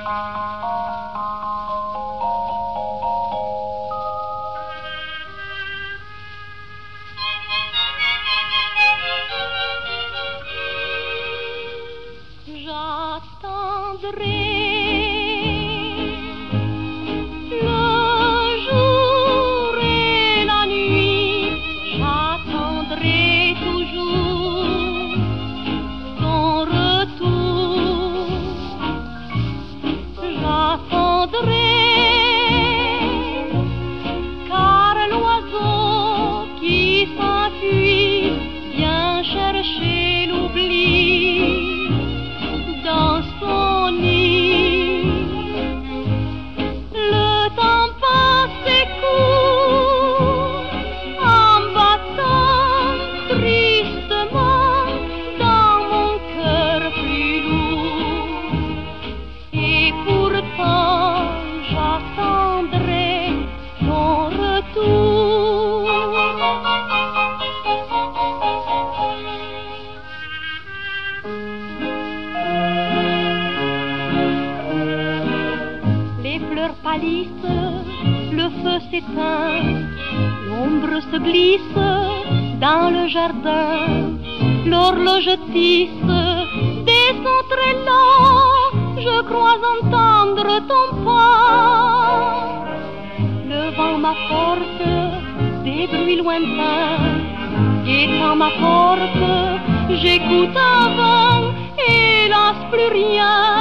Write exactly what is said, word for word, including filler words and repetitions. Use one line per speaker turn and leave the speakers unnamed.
J'attendrai car l'oiseau qui s'enfuit vient chercher l'oubli dans son nid. Le temps passe et court en battant tristement dans mon cœur plus lourd, et pourtant j'attendrai son retour. Les fleurs pâlissent, le feu s'éteint, l'ombre se glisse dans le jardin, l'horloge tisse des sons très lents, je crois entendre ton pas. Le vent m'apporte des bruits lointains, guettant ma porte, j'écoute un vent, hélas plus rien.